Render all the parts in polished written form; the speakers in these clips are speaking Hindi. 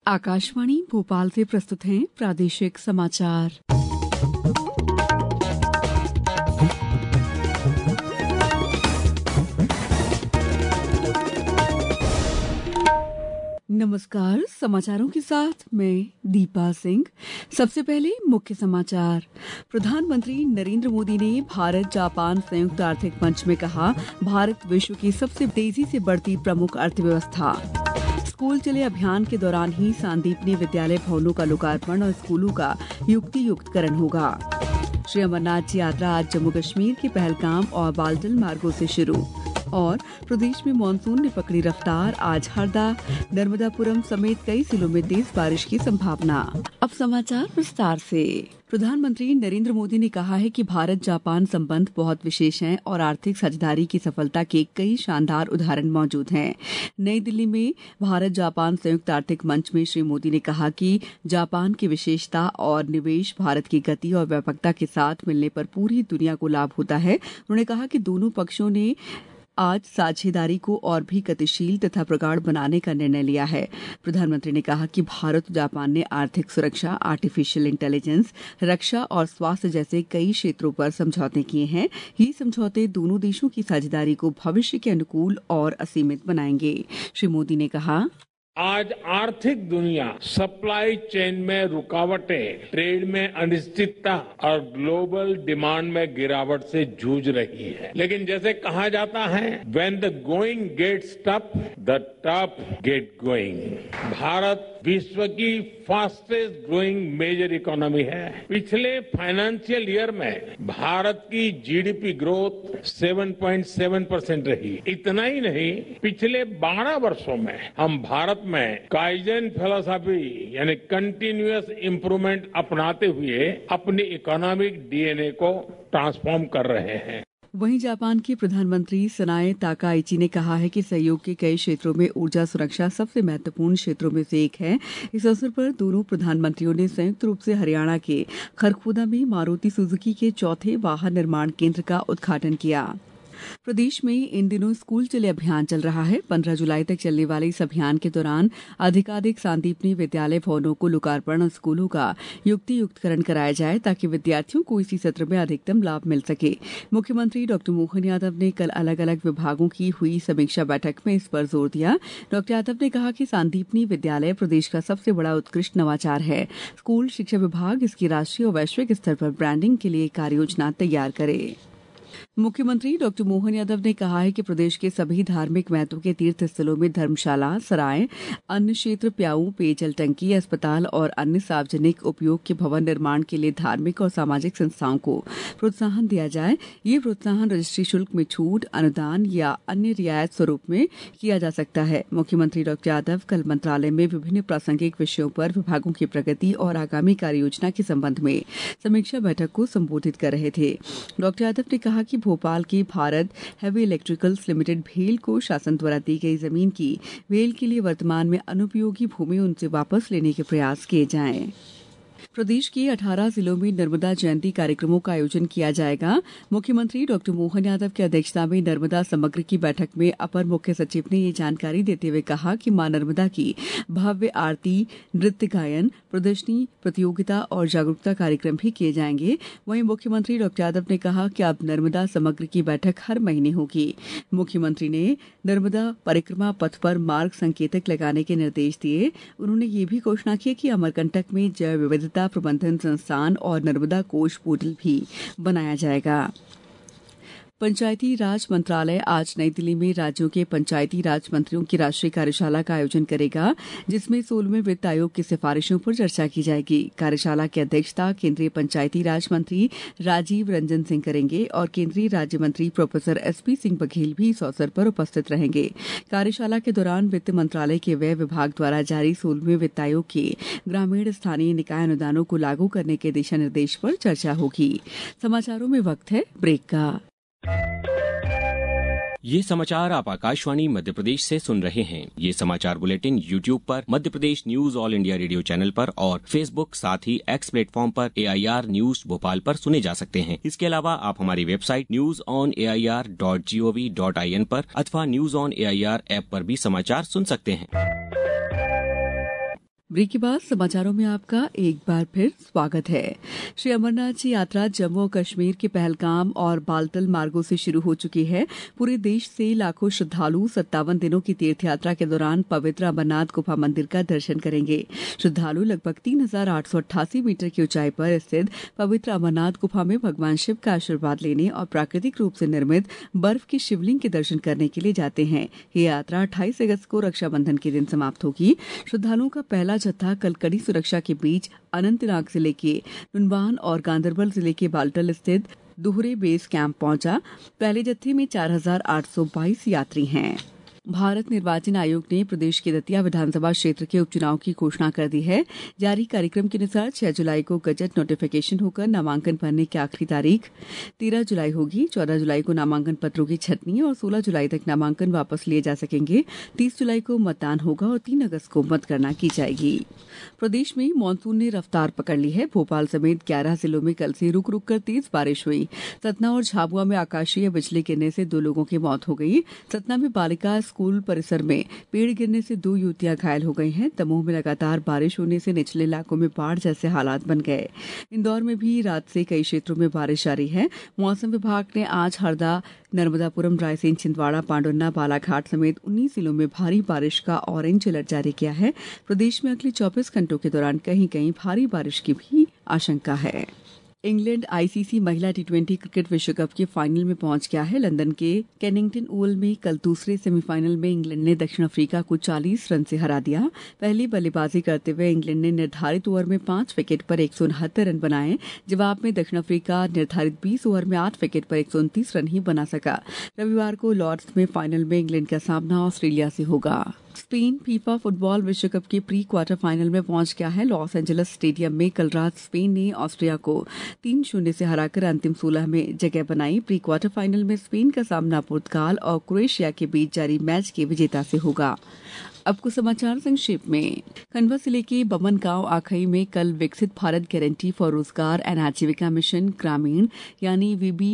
आकाशवाणी भोपाल से प्रस्तुत हैं प्रादेशिक समाचार। नमस्कार, समाचारों के साथ मैं दीपा सिंह। सबसे पहले मुख्य समाचार। प्रधानमंत्री नरेंद्र मोदी ने भारत जापान संयुक्त आर्थिक मंच में कहा, भारत विश्व की सबसे तेजी से बढ़ती प्रमुख अर्थव्यवस्था। स्कूल चले अभियान के दौरान ही सांदीपनी विद्यालय भवनों का लोकार्पण और स्कूलों का युक्तियुक्तकरण होगा। श्री अमरनाथ जी यात्रा आज जम्मू कश्मीर के पहलगाम और बालटल मार्गों से शुरू। और प्रदेश में मानसून ने पकड़ी रफ्तार, आज हरदा, नर्मदापुरम समेत कई जिलों में तेज बारिश की संभावना। अब समाचार विस्तार से। प्रधानमंत्री नरेंद्र मोदी ने कहा है कि भारत जापान संबंध बहुत विशेष हैं और आर्थिक साझेदारी की सफलता के कई शानदार उदाहरण मौजूद हैं। नई दिल्ली में भारत जापान संयुक्त आर्थिक मंच में श्री मोदी ने कहा कि जापान की विशेषता और निवेश भारत की गति और व्यापकता के साथ मिलने पर पूरी दुनिया को लाभ होता है। उन्होंने कहा कि दोनों पक्षों ने आज साझेदारी को और भी गतिशील तथा प्रगाढ़ बनाने का निर्णय लिया है। प्रधानमंत्री ने कहा कि भारत और जापान ने आर्थिक सुरक्षा, आर्टिफिशियल इंटेलिजेंस, रक्षा और स्वास्थ्य जैसे कई क्षेत्रों पर समझौते किए हैं। ये समझौते दोनों देशों की साझेदारी को भविष्य के अनुकूल और असीमित बनाएंगे। श्री मोदी ने कहा, आज आर्थिक दुनिया सप्लाई चेन में रुकावटें, ट्रेड में अनिश्चितता और ग्लोबल डिमांड में गिरावट से जूझ रही है। लेकिन जैसे कहा जाता है, when the going gets tough, the tough get going. Bharat विश्व की फास्टेस्ट ग्रोइंग मेजर इकोनॉमी है। पिछले फाइनेंशियल ईयर में भारत की जीडीपी ग्रोथ 7.7% रही। इतना ही नहीं, पिछले 12 वर्षों में हम भारत में काइजन फिलॉसफी यानी कंटिन्यूअस इंप्रूवमेंट अपनाते हुए अपनी इकोनॉमिक डीएनए को ट्रांसफॉर्म कर रहे हैं। वहीं जापान के प्रधानमंत्री सनाए ताकाइची ने कहा है कि सहयोग के कई क्षेत्रों में ऊर्जा सुरक्षा सबसे महत्वपूर्ण क्षेत्रों में से एक है। इस अवसर पर दोनों प्रधानमंत्रियों ने संयुक्त रूप से हरियाणा के खरखोदा में मारुति सुजुकी के चौथे वाहन निर्माण केंद्र का उद्घाटन किया। प्रदेश में इन दिनों स्कूल चले अभियान चल रहा है। 15 जुलाई तक चलने वाले इस अभियान के दौरान अधिकाधिक सांदीपनी विद्यालय भवनों को लोकार्पण और स्कूलों का युक्तियुक्तकरण कराया जाए ताकि विद्यार्थियों को इसी सत्र में अधिकतम लाभ मिल सके। मुख्यमंत्री डॉक्टर मोहन यादव ने कल अलग अलग विभागों की हुई समीक्षा बैठक में इस पर जोर दिया। डॉक्टर यादव ने कहा कि सांदीपनी विद्यालय प्रदेश का सबसे बड़ा उत्कृष्ट नवाचार है। स्कूल शिक्षा विभाग इसकी राष्ट्रीय और वैश्विक स्तर पर ब्रांडिंग के लिए कार्ययोजना तैयार करे। मुख्यमंत्री डॉक्टर मोहन यादव ने कहा है कि प्रदेश के सभी धार्मिक महत्व के तीर्थ स्थलों में धर्मशाला, सराय, अन्न क्षेत्र, प्याऊ, पेयजल टंकी, अस्पताल और अन्य सार्वजनिक उपयोग के भवन निर्माण के लिए धार्मिक और सामाजिक संस्थाओं को प्रोत्साहन दिया जाए। ये प्रोत्साहन रजिस्ट्री शुल्क में छूट, अनुदान या अन्य रियायत स्वरूप में किया जा सकता है। मुख्यमंत्री डॉक्टर यादव कल मंत्रालय में विभिन्न प्रासंगिक विषयों पर विभागों की प्रगति और आगामी कार्ययोजना के संबंध में समीक्षा बैठक को संबोधित कर रहे थे। डॉक्टर यादव ने कहा कि भोपाल की भारत हेवी इलेक्ट्रिकल्स लिमिटेड भेल को शासन द्वारा दी गई जमीन की भेल के लिए वर्तमान में अनुपयोगी भूमि उनसे वापस लेने के प्रयास किए जाएं। प्रदेश के 18 जिलों में नर्मदा जयंती कार्यक्रमों का आयोजन किया जाएगा। मुख्यमंत्री डॉक्टर मोहन यादव की अध्यक्षता में नर्मदा समग्र की बैठक में अपर मुख्य सचिव ने ये जानकारी देते हुए कहा कि मां नर्मदा की भव्य आरती, नृत्य गायन, प्रदर्शनी, प्रतियोगिता और जागरूकता कार्यक्रम भी किए जाएंगे। वहीं मुख्यमंत्री डॉक्टर यादव ने कहा कि अब नर्मदा समग्र की बैठक हर महीने होगी। मुख्यमंत्री ने नर्मदा परिक्रमा पथ पर मार्ग संकेतक लगाने के निर्देश दिए। उन्होंने ये भी घोषणा की कि अमरकंटक में जैव विविधता प्रबंधन संस्थान और नर्मदा कोष पोर्टल भी बनाया जाएगा। पंचायती राज मंत्रालय आज नई दिल्ली में राज्यों के पंचायती राज मंत्रियों की राष्ट्रीय कार्यशाला का आयोजन करेगा, जिसमें 16वें वित्त आयोग की सिफारिशों पर चर्चा की जाएगी। कार्यशाला की अध्यक्षता केंद्रीय पंचायती राज मंत्री राजीव रंजन सिंह करेंगे और केंद्रीय राज्य मंत्री प्रोफेसर एसपी सिंह बघेल भी इस अवसर पर उपस्थित रहेंगे। कार्यशाला के दौरान वित्त मंत्रालय के व्यय विभाग द्वारा जारी 16वें वित्त आयोग के ग्रामीण स्थानीय निकाय अनुदानों को लागू करने के दिशा निर्देश पर चर्चा होगी। समाचारों में वक्त है ब्रेक का। ये समाचार आप आकाशवाणी मध्य प्रदेश से सुन रहे हैं। ये समाचार बुलेटिन YouTube पर, Madhya Pradesh news All India Radio channel पर और Facebook साथ ही X प्लेटफॉर्म पर AIR न्यूज भोपाल पर सुने जा सकते हैं। इसके अलावा आप हमारी वेबसाइट newsonair.gov.in पर अथवा न्यूज ऑन AIR ऐप पर भी समाचार सुन सकते हैं। ब्रेक के बाद समाचारों में आपका एक बार फिर स्वागत है। श्री अमरनाथ जी यात्रा जम्मू और कश्मीर के पहलगाम और बालतल मार्गों से शुरू हो चुकी है। पूरे देश से लाखों श्रद्धालु 57 दिनों की तीर्थ यात्रा के दौरान पवित्र अमरनाथ गुफा मंदिर का दर्शन करेंगे। श्रद्धालु लगभग 3,888 मीटर की ऊंचाई पर स्थित पवित्र अमरनाथ गुफा में भगवान शिव का आशीर्वाद लेने और प्राकृतिक रूप से निर्मित बर्फ के शिवलिंग के दर्शन करने के लिए जाते हैं। ये यात्रा 28 अगस्त को रक्षाबंधन के दिन समाप्त होगी। श्रद्धालुओं का पहला जत्था कल कड़ी सुरक्षा के बीच अनंतनाग जिले के नुनवान और गांदरबल जिले के बालतल स्थित दोहरे बेस कैंप पहुंचा। पहले जत्थे में 4,822 यात्री हैं। भारत निर्वाचन आयोग ने प्रदेश के दतिया विधानसभा क्षेत्र के उपचुनाव की घोषणा कर दी है। जारी कार्यक्रम के अनुसार 6 जुलाई को गजट नोटिफिकेशन होकर नामांकन भरने की आखिरी तारीख 13 जुलाई होगी। 14 जुलाई को नामांकन पत्रों की छंटनी और 16 जुलाई तक नामांकन वापस लिए जा सकेंगे। 30 जुलाई को मतदान होगा और 3 अगस्त को मतगणना की जाएगी। प्रदेश में मानसून ने रफ्तार पकड़ ली है। भोपाल समेत 11 जिलों में कल से रुक रुक कर तेज बारिश हुई। सतना और झाबुआ में आकाशीय बिजली गिरने से 2 लोगों की मौत हो गई। सतना में बालिका स्कूल परिसर में पेड़ गिरने से 2 युवतियां घायल हो गई हैं। दमोह में लगातार बारिश होने से निचले इलाकों में बाढ़ जैसे हालात बन गए। इंदौर में भी रात से कई क्षेत्रों में बारिश जारी है। मौसम विभाग ने आज हरदा, नर्मदापुरम, रायसेन, छिंदवाड़ा, पांडुन्ना, बालाघाट समेत 19 जिलों में भारी बारिश का ऑरेंज अलर्ट जारी किया है। प्रदेश में अगले 24 घंटों के दौरान कहीं कहीं भारी बारिश की भी आशंका है। इंग्लैंड आईसीसी महिला टी20 क्रिकेट विश्व कप के फाइनल में पहुंच गया है। लंदन के केनिंगटन ओवल में कल दूसरे सेमीफाइनल में इंग्लैंड ने दक्षिण अफ्रीका को 40 रन से हरा दिया। पहली बल्लेबाजी करते हुए इंग्लैंड ने निर्धारित ओवर में 5 विकेट पर 169 रन बनाए। जवाब में दक्षिण अफ्रीका निर्धारित 20 ओवर में 8 विकेट पर 129 रन ही बना सका। रविवार को लॉर्ड्स में फाइनल में इंग्लैंड का सामना ऑस्ट्रेलिया से होगा। स्पेन फीफा फुटबॉल विश्व कप के प्री क्वार्टर फाइनल में पहुंच गया है। लॉस एंजल्स स्टेडियम में कल रात स्पेन ने ऑस्ट्रिया को 3-0 से हराकर अंतिम 16 में जगह बनाई। प्री क्वार्टर फाइनल में स्पेन का सामना पुर्तगाल और क्रोएशिया के बीच जारी मैच के विजेता से होगा। अब कुछ समाचार संक्षेप में। खंडवा जिले के बमन गांव आखई में कल विकसित भारत गारंटी फॉर रोजगार एंड आजीविका मिशन ग्रामीण यानी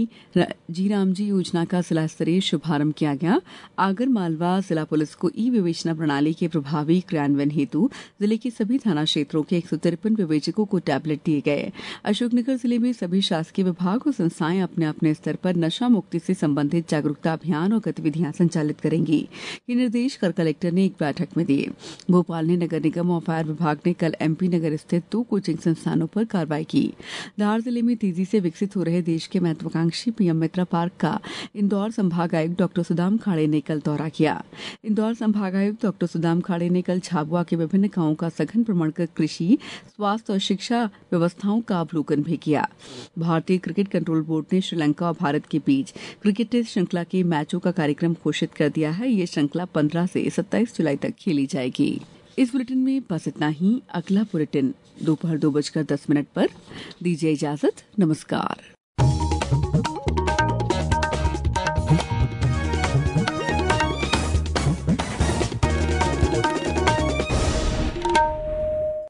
VBG रामजी योजना का जिला स्तरीय शुभारंभ किया गया। आगर मालवा जिला पुलिस को ई विवेचना प्रणाली के प्रभावी क्रियान्वयन हेतु जिले के सभी थाना क्षेत्रों के 153 विवेचकों को टैबलेट दिए गए। अशोकनगर जिले में सभी शासकीय विभाग और संस्थाएं अपने अपने स्तर पर नशा मुक्ति से संबंधित जागरूकता अभियान और गतिविधियां संचालित करेंगी। ये निर्देश कर कलेक्टर ने एक बैठक में दिए। भोपाल ने नगर निगम और फायर विभाग ने कल MP नगर स्थित 2 कोचिंग संस्थानों पर कार्रवाई की। धार जिले में तेजी से विकसित हो रहे देश के महत्वाकांक्षी PM मित्रा पार्क का इंदौर संभागायुक्त डॉ सुदाम खाड़े ने कल दौरा किया। इंदौर संभागायुक्त डॉ सुदाम खाड़े ने कल झाबुआ के विभिन्न गांवों का सघन भ्रमण कर कृषि, स्वास्थ्य और शिक्षा व्यवस्थाओं का अवलोकन भी किया। भारतीय क्रिकेट कंट्रोल बोर्ड ने श्रीलंका और भारत के बीच क्रिकेट टेस्ट श्रृंखला के मैचों का कार्यक्रम घोषित कर दिया है। ये श्रृंखला 15 से 27 जुलाई तक खेली जाएगी। इस बुलेटिन में बस इतना ही। अगला बुलेटिन दोपहर 2:10 पर। दीजिए इजाजत। नमस्कार।